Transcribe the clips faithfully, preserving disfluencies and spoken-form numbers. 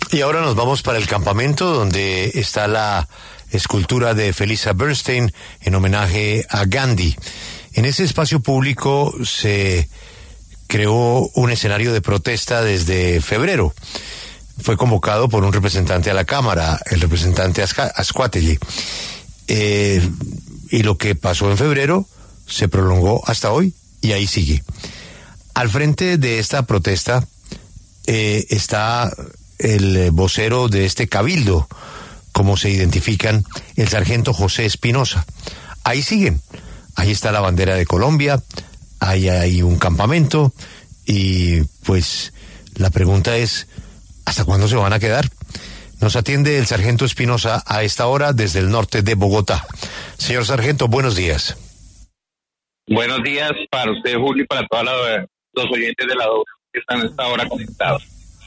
Y ahora nos vamos para el campamento donde está la escultura de Felisa Bernstein en homenaje a Gandhi. En ese espacio público se creó un escenario de protesta desde febrero. Fue convocado por un representante a la Cámara, el representante Asquategui. Eh, y lo que pasó en febrero se prolongó hasta hoy y ahí sigue. Al frente de esta protesta eh, está el vocero de este cabildo, como se identifican, el sargento José Espinosa. Ahí siguen, ahí está la bandera de Colombia, ahí hay un campamento y pues la pregunta es, ¿hasta cuándo se van a quedar? Nos atiende el sargento Espinosa a esta hora desde el norte de Bogotá. Señor sargento, buenos días. Buenos días para usted, Julio, y para todos los oyentes de la doble que están a esta hora conectados.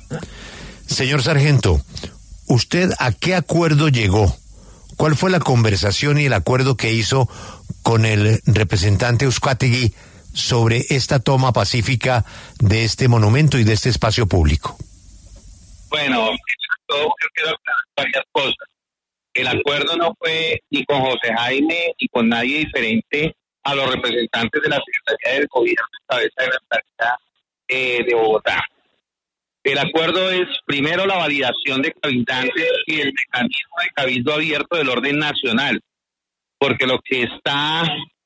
Señor sargento, ¿usted a qué acuerdo llegó? ¿Cuál fue la conversación y el acuerdo que hizo con el representante Asquategui sobre esta toma pacífica de este monumento y de este espacio público? Bueno, todo yo quiero aclarar varias cosas. El acuerdo no fue ni con José Jaime ni con nadie diferente a los representantes de la Secretaría del Gobierno, cabeza de la alcaldía eh, de Bogotá. El acuerdo es, primero, la validación de cabildantes y el mecanismo de cabildo abierto del orden nacional, porque lo que está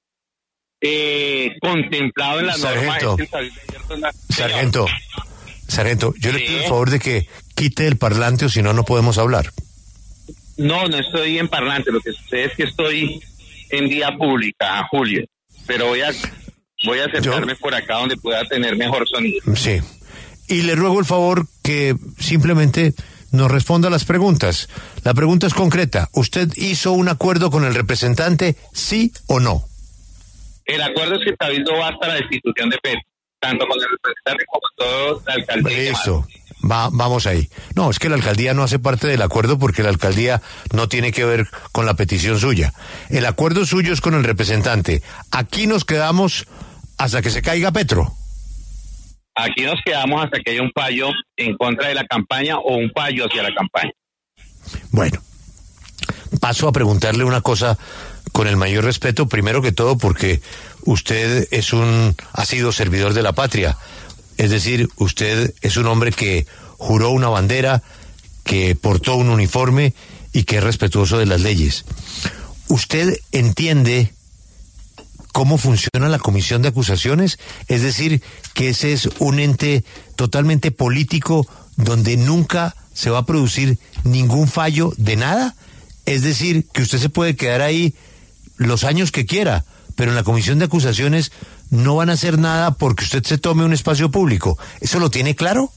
eh, contemplado en la norma es que el cabildo abierto es nacional. Sargento, sargento, yo sí le pido el favor de que quite el parlante o si no, no podemos hablar. No, no estoy en parlante, lo que sucede es que estoy en vía pública, Julio, pero voy a, voy a acercarme yo... por acá donde pueda tener mejor sonido. Sí. Y le ruego el favor que simplemente nos responda a las preguntas. La pregunta es concreta. ¿Usted hizo un acuerdo con el representante, sí o no? El acuerdo es que el cabildo va hasta la destitución de Petro, tanto con el representante como con toda la alcaldía. Listo. Va, vamos ahí. No, es que la alcaldía no hace parte del acuerdo porque la alcaldía no tiene que ver con la petición suya. El acuerdo suyo es con el representante. Aquí nos quedamos hasta que se caiga Petro. Aquí nos quedamos hasta que haya un fallo en contra de la campaña o un fallo hacia la campaña. Bueno, paso a preguntarle una cosa con el mayor respeto, primero que todo porque usted es un, ha sido servidor de la patria, es decir, usted es un hombre que juró una bandera, que portó un uniforme y que es respetuoso de las leyes. ¿Usted entiende cómo funciona la comisión de acusaciones? Es decir, que ese es un ente totalmente político donde nunca se va a producir ningún fallo de nada. Es decir, que usted se puede quedar ahí los años que quiera, pero en la comisión de acusaciones no van a hacer nada porque usted se tome un espacio público. ¿Eso lo tiene claro?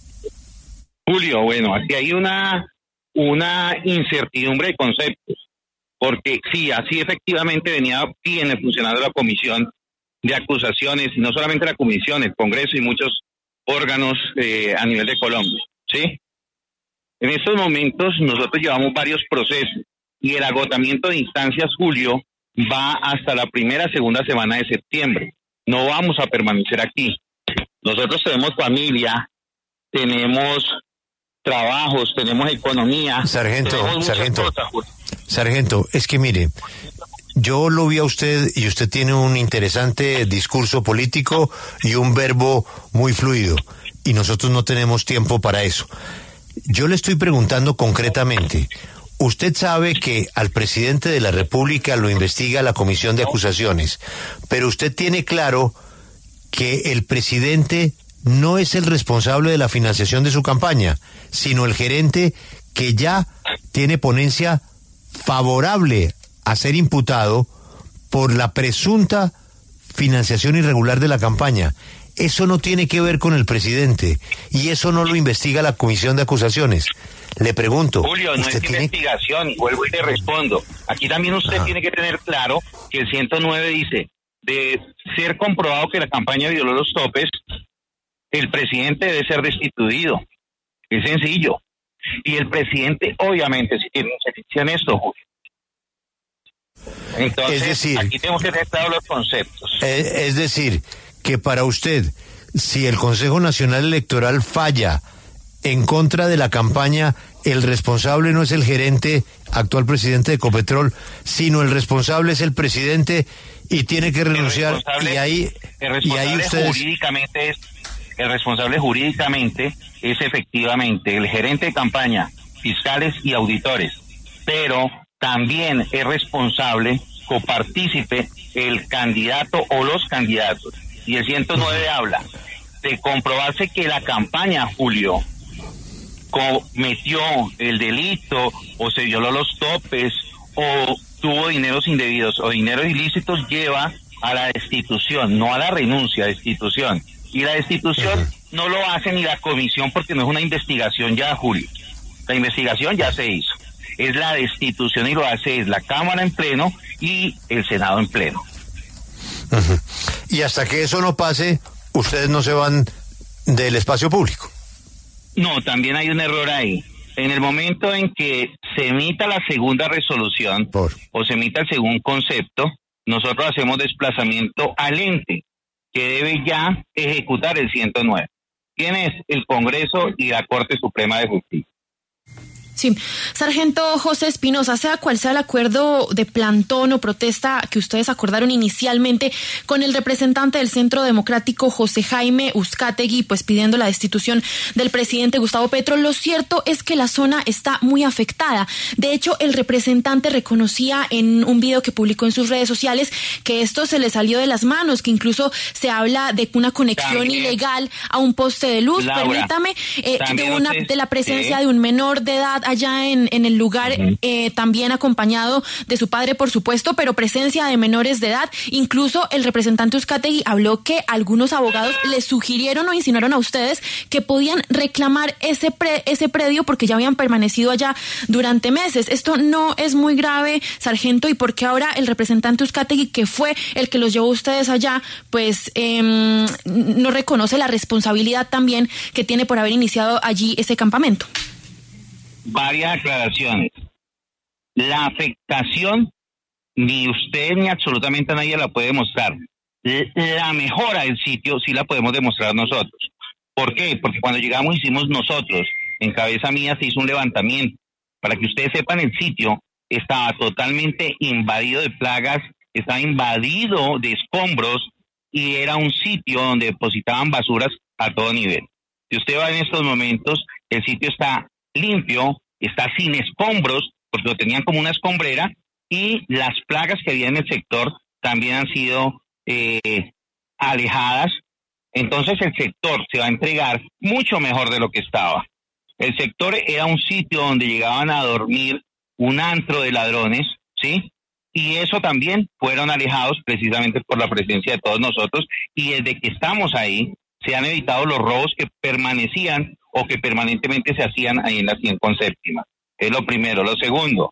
Julio, bueno, aquí hay una, una incertidumbre de conceptos. Porque sí, así efectivamente venía bien funcionando la comisión de acusaciones, y no solamente la comisión, el Congreso y muchos órganos eh, a nivel de Colombia, ¿sí? En estos momentos nosotros llevamos varios procesos y el agotamiento de instancias, Julio, va hasta la primera, segunda semana de septiembre. No vamos a permanecer aquí. Nosotros tenemos familia, tenemos trabajos, tenemos economía. Sargento, tenemos sargento. Cosas, Julio. Sargento, es que mire, yo lo vi a usted y usted tiene un interesante discurso político y un verbo muy fluido, y nosotros no tenemos tiempo para eso. Yo le estoy preguntando concretamente, usted sabe que al presidente de la República lo investiga la comisión de acusaciones, pero usted tiene claro que el presidente no es el responsable de la financiación de su campaña, sino el gerente que ya tiene ponencia favorable a ser imputado por la presunta financiación irregular de la campaña. Eso no tiene que ver con el presidente y eso no lo investiga la comisión de acusaciones. Le pregunto, Julio, no es tiene... investigación, y vuelvo y le respondo. Aquí también usted Ajá. tiene que tener claro que el ciento nueve dice, de ser comprobado que la campaña violó los topes, el presidente debe ser destituido. Es sencillo. Y el presidente, obviamente, si tiene injerencia en esto, Julio. Entonces, es decir, aquí tenemos que tener claros los conceptos. Es, es decir, que para usted, si el Consejo Nacional Electoral falla en contra de la campaña, el responsable no es el gerente, actual presidente de Ecopetrol, sino el responsable es el presidente y tiene que renunciar, y ahí, el y ahí ustedes... jurídicamente es, el responsable jurídicamente es efectivamente el gerente de campaña, fiscales y auditores, pero también es responsable, copartícipe, el candidato o los candidatos. Y el ciento nueve habla de comprobarse que la campaña, Julio, cometió el delito o se violó los topes o tuvo dineros indebidos o dineros ilícitos, lleva a la destitución, no a la renuncia, destitución. Y la destitución uh-huh. no lo hace ni la comisión porque no es una investigación ya, Julio. La investigación ya se hizo. Es la destitución y lo hace es la Cámara en pleno y el Senado en pleno. Uh-huh. Y hasta que eso no pase, ustedes no se van del espacio público. No, también hay un error ahí. En el momento en que se emita la segunda resolución Por. o se emita el segundo concepto, nosotros hacemos desplazamiento al ente que debe ya ejecutar el ciento nueve. ¿Quién es? El Congreso y la Corte Suprema de Justicia. Sí, sargento José Espinosa, sea cual sea el acuerdo de plantón o protesta que ustedes acordaron inicialmente con el representante del Centro Democrático José Jaime Uzcategui, pues pidiendo la destitución del presidente Gustavo Petro, lo cierto es que la zona está muy afectada. De hecho, el representante reconocía en un video que publicó en sus redes sociales que esto se le salió de las manos, que incluso se habla de una conexión también ilegal a un poste de luz. Laura, permítame, eh, de, una, de la presencia eh. de un menor de edad allá en, en el lugar, uh-huh. eh, también acompañado de su padre, por supuesto, pero presencia de menores de edad. Incluso el representante Uzcategui habló que algunos abogados les sugirieron o insinuaron a ustedes que podían reclamar ese, pre, ese predio porque ya habían permanecido allá durante meses. Esto no es muy grave, sargento, y porque ahora el representante Uzcategui, que fue el que los llevó a ustedes allá, pues eh, no reconoce la responsabilidad también que tiene por haber iniciado allí ese campamento. Varias aclaraciones. La afectación ni usted ni absolutamente nadie la puede demostrar. La mejora del sitio sí la podemos demostrar nosotros. ¿Por qué? Porque cuando llegamos hicimos nosotros, en cabeza mía se hizo un levantamiento. Para que ustedes sepan, el sitio estaba totalmente invadido de plagas, estaba invadido de escombros y era un sitio donde depositaban basuras a todo nivel. Si usted va en estos momentos, el sitio está limpio, está sin escombros, porque lo tenían como una escombrera, y las plagas que había en el sector también han sido eh, alejadas. Entonces el sector se va a entregar mucho mejor de lo que estaba. El sector era un sitio donde llegaban a dormir un antro de ladrones, ¿sí? Y eso también fueron alejados precisamente por la presencia de todos nosotros, y desde que estamos ahí se han evitado los robos que permanecían o que permanentemente se hacían ahí en la cien con séptima. Es lo primero. Lo segundo,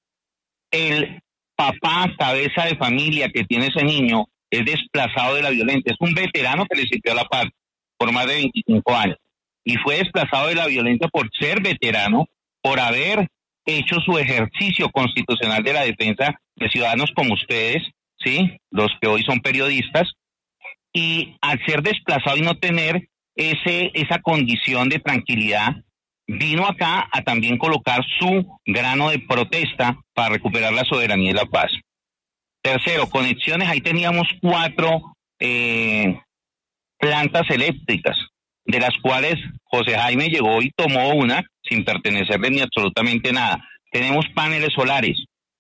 el papá, cabeza de familia que tiene ese niño, es desplazado de la violencia. Es un veterano que le sirvió a la paz por más de veinticinco años. Y fue desplazado de la violencia por ser veterano, por haber hecho su ejercicio constitucional de la defensa de ciudadanos como ustedes, ¿sí? Los que hoy son periodistas. Y al ser desplazado y no tener ese esa condición de tranquilidad, vino acá a también colocar su grano de protesta para recuperar la soberanía y la paz. Tercero, conexiones. Ahí teníamos cuatro eh, plantas eléctricas, de las cuales José Jaime llegó y tomó una sin pertenecerle ni absolutamente nada. Tenemos paneles solares.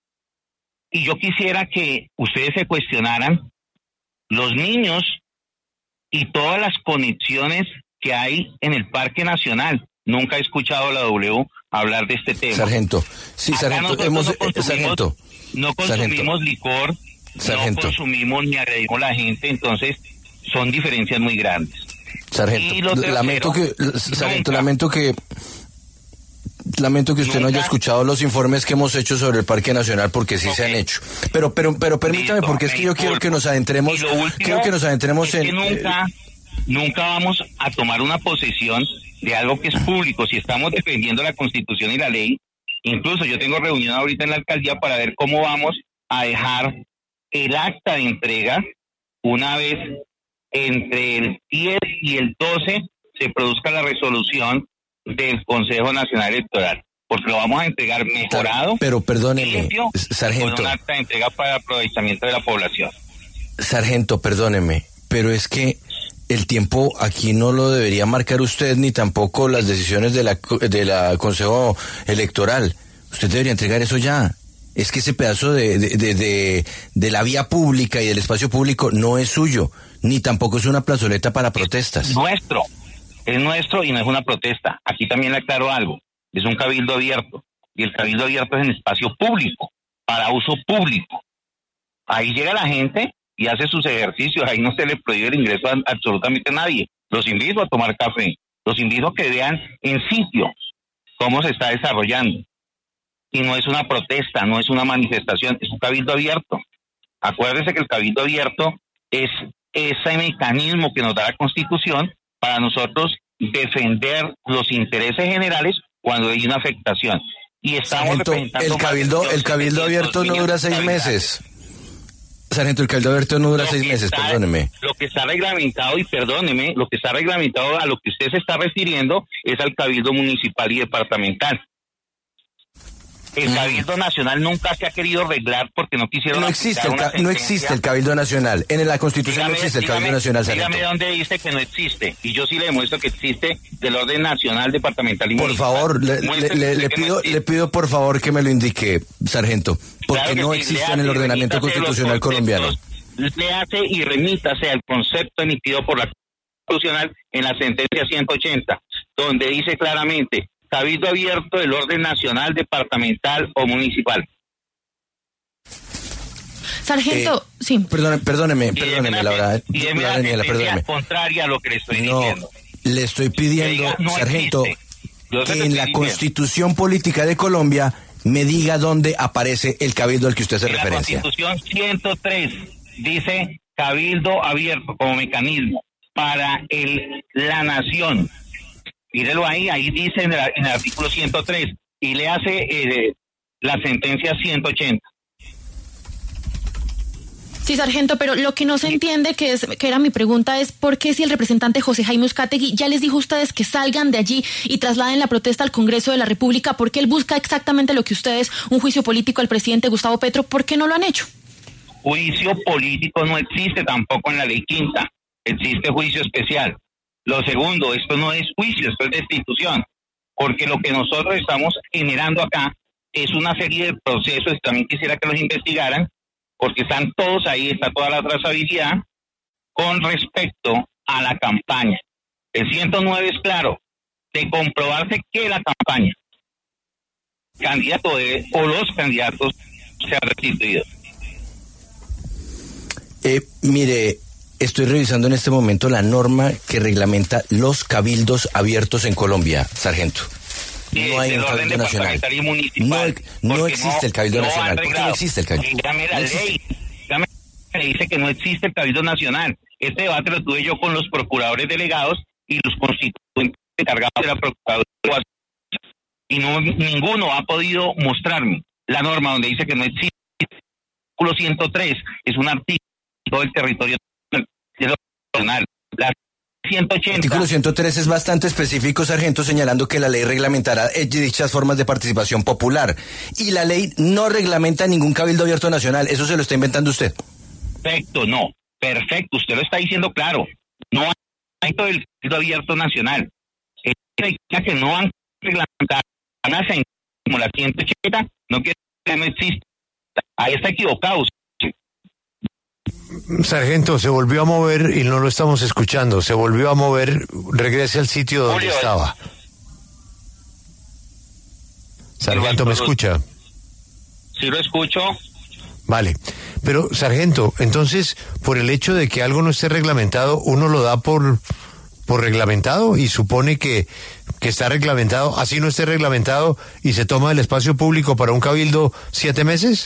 Y yo quisiera que ustedes se cuestionaran los niños y todas las conexiones que hay en el Parque Nacional. Nunca he escuchado a la W hablar de este tema. Sargento, sí, Acá sargento, hemos, no consumimos, sargento, no consumimos sargento. licor, Sargento. no consumimos ni agredimos a la gente, entonces son diferencias muy grandes. Sargento, tercero, lamento que, sargento, nunca, lamento que, lamento que usted nunca, no haya escuchado los informes que hemos hecho sobre el Parque Nacional, porque sí okay. se han hecho. Pero, pero, pero permítame, Listo, porque es que yo quiero que nos adentremos, quiero que nos adentremos es en. Que nunca, eh, nunca vamos a tomar una posesión de algo que es público. Si estamos defendiendo la Constitución y la ley, incluso yo tengo reunión ahorita en la alcaldía para ver cómo vamos a dejar el acta de entrega una vez entre el diez y el doce se produzca la resolución del Consejo Nacional Electoral, porque lo vamos a entregar mejorado, pero perdóneme, limpio, sargento, con un acta de entrega para aprovechamiento de la población. Sargento, perdóneme, pero es que el tiempo aquí no lo debería marcar usted ni tampoco las decisiones de la de la Consejo Electoral. Usted debería entregar eso ya. Es que ese pedazo de, de, de, de, de la vía pública y del espacio público no es suyo, ni tampoco es una plazoleta para protestas. Es nuestro, es nuestro y no es una protesta. Aquí también le aclaro algo, es un cabildo abierto, y el cabildo abierto es en espacio público, para uso público. Ahí llega la gente y hace sus ejercicios, ahí no se le prohíbe el ingreso a absolutamente nadie. Los invito a tomar café, los invito a que vean en sitio cómo se está desarrollando. Y no es una protesta, no es una manifestación, es un cabildo abierto. Acuérdese que el cabildo abierto es ese mecanismo que nos da la Constitución para nosotros defender los intereses generales cuando hay una afectación. Y estamos Sargento, representando el cabildo, el cabildo abierto no dura seis meses. Sargento, el cabildo abierto no dura seis meses, está, perdóneme. Lo que está reglamentado, y perdóneme, lo que está reglamentado a lo que usted se está refiriendo es al cabildo municipal y departamental. El mm. Cabildo Nacional nunca se ha querido arreglar porque no quisieron... No existe, el ca- no existe el Cabildo Nacional. En la Constitución dígame, no existe el Cabildo dígame, Nacional, Sargento. Dígame dónde dice que no existe. Y yo sí le demuestro que existe del orden nacional, departamental y por municipal. Por favor, le, le, le, le pido, no le pido por favor que me lo indique, Sargento. Porque claro no sí, existe en el ordenamiento constitucional colombiano. Le hace y remítase al concepto emitido por la Constitucional en la sentencia ciento ochenta, donde dice claramente... Cabildo abierto del orden nacional, departamental o municipal. Sargento, eh, sí. Perdone, perdóneme, perdóneme, la verdad. Y de la Daniela, perdóneme. Contraria a lo que le estoy no, diciendo. Le estoy pidiendo, diga, no sargento, que en la Constitución Política de Colombia me diga dónde aparece el cabildo al que usted se en referencia. La Constitución ciento tres dice cabildo abierto como mecanismo para el, la nación. Mírelo ahí, ahí dice en el, en el artículo ciento tres, y le hace eh, la sentencia ciento ochenta. Sí, sargento, pero lo que no se entiende, que es que era mi pregunta, es por qué si el representante José Jaime Uzcategui ya les dijo a ustedes que salgan de allí y trasladen la protesta al Congreso de la República, ¿por qué él busca exactamente lo que ustedes, un juicio político al presidente Gustavo Petro? ¿Por qué no lo han hecho? Juicio político no existe tampoco en la ley quinta, existe juicio especial. Lo segundo, esto no es juicio, esto es destitución, porque lo que nosotros estamos generando acá es una serie de procesos, también quisiera que los investigaran, porque están todos ahí, está toda la trazabilidad con respecto a la campaña. El ciento nueve es claro, de comprobarse que la campaña, candidato de, o los candidatos se han restituido. Eh, mire... Estoy revisando en este momento la norma que reglamenta los cabildos abiertos en Colombia, sargento. No hay un cabildo nacional. No, no existe no, el cabildo no nacional. ¿Por qué no existe el cabildo? Dígame la no ley. Dígame, me dice que no existe el cabildo nacional. Este debate lo tuve yo con los procuradores delegados y los constituyentes encargados de la procuraduría. Y no, ninguno ha podido mostrarme la norma donde dice que no existe. El artículo ciento tres es un artículo del territorio nacional. La ciento ochenta. El artículo ciento tres es bastante específico, sargento, señalando que la ley reglamentará dichas formas de participación popular. Y la ley no reglamenta ningún cabildo abierto nacional. ¿Eso se lo está inventando usted? Perfecto, no. Perfecto, usted lo está diciendo claro. No hay cabildo abierto nacional. Es que no han reglamentado como la ciento ochenta, no quiere que no exista. Ahí está equivocado. Sargento, se volvió a mover y no lo estamos escuchando. Se volvió a mover. Regrese al sitio donde Julio, estaba. Sargento, ¿me escucha? Sí, lo escucho. Vale. Pero, sargento, entonces, por el hecho de que algo no esté reglamentado, uno lo da por, por reglamentado y supone que, que está reglamentado, así no esté reglamentado, y se toma el espacio público para un cabildo siete meses?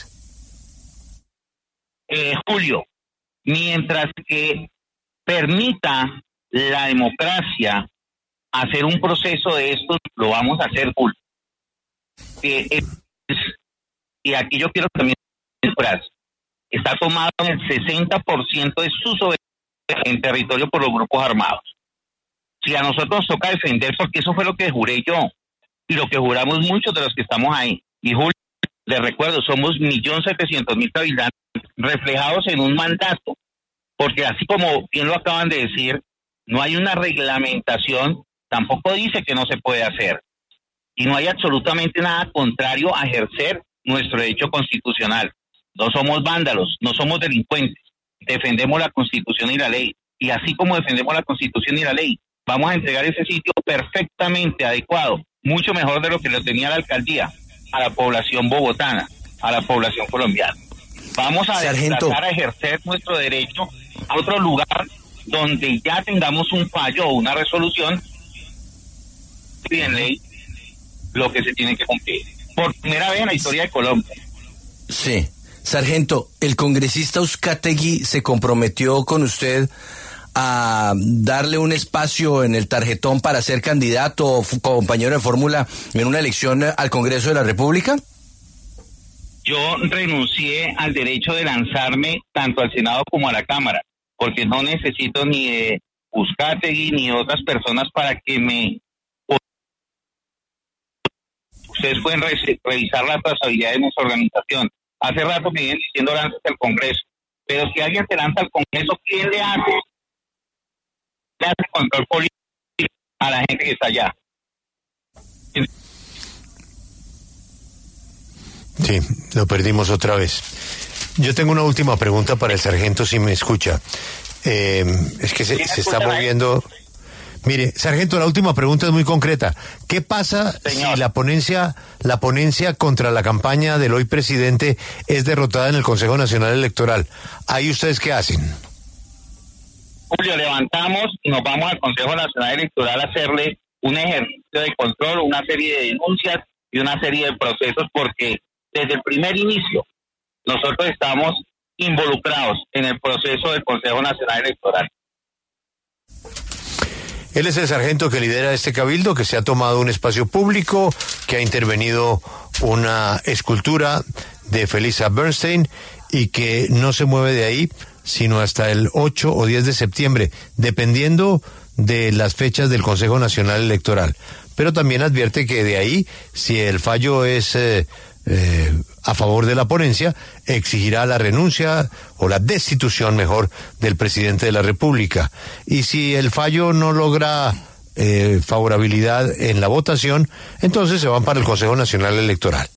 Eh, Julio, mientras que permita la democracia hacer un proceso de esto, lo vamos a hacer, Julio. Eh, es, y aquí yo quiero también está tomado en el sesenta por ciento de su soberanía en territorio por los grupos armados. si a nosotros nos toca defender, porque eso fue lo que juré yo, y lo que juramos muchos de los que estamos ahí. Y Julio, les recuerdo, somos un millón setecientos mil habitantes reflejados en un mandato, porque así como bien lo acaban de decir, no hay una reglamentación, tampoco dice que no se puede hacer. Y no hay absolutamente nada contrario a ejercer nuestro derecho constitucional. No somos vándalos, no somos delincuentes. Defendemos la Constitución y la ley. Y así como defendemos la Constitución y la ley, vamos a entregar ese sitio perfectamente adecuado, mucho mejor de lo que lo tenía la alcaldía, a la población bogotana, a la población colombiana. Vamos a desplazar a ejercer nuestro derecho a otro lugar donde ya tengamos un fallo o una resolución y en ley lo que se tiene que cumplir. Por primera vez en la historia de Colombia. Sí. Sargento, el congresista Uzcategui se comprometió con usted a darle un espacio en el tarjetón para ser candidato o compañero de fórmula en una elección al Congreso de la República. Yo renuncié al derecho de lanzarme tanto al Senado como a la Cámara, porque no necesito ni de Uzcategui ni de otras personas para que me... Ustedes pueden re- revisar la trazabilidad de nuestra organización. Hace rato me vienen diciendo lánzate al Congreso, pero si alguien se lanza al Congreso, ¿quién le hace? Le hace control político a la gente que está allá. Sí, lo perdimos otra vez. Yo tengo una última pregunta para el sargento, si me escucha. Eh, es que se, se está moviendo... Mire, sargento, la última pregunta es muy concreta. ¿Qué pasa Señor. si la ponencia, la ponencia contra la campaña del hoy presidente es derrotada en el Consejo Nacional Electoral? ¿Ahí ustedes qué hacen? Julio, levantamos y nos vamos al Consejo Nacional Electoral a hacerle un ejercicio de control, una serie de denuncias y una serie de procesos, porque desde el primer inicio nosotros estamos involucrados en el proceso del Consejo Nacional Electoral. Él es el sargento que lidera este cabildo, que se ha tomado un espacio público, que ha intervenido una escultura de Felisa Bernstein y que no se mueve de ahí sino hasta el ocho o diez de septiembre, dependiendo de las fechas del Consejo Nacional Electoral. Pero también advierte que de ahí, si el fallo es eh, eh, a favor de la ponencia, exigirá la renuncia o la destitución, mejor, del presidente de la República. Y si el fallo no logra eh, favorabilidad en la votación, entonces se van para el Consejo Nacional Electoral.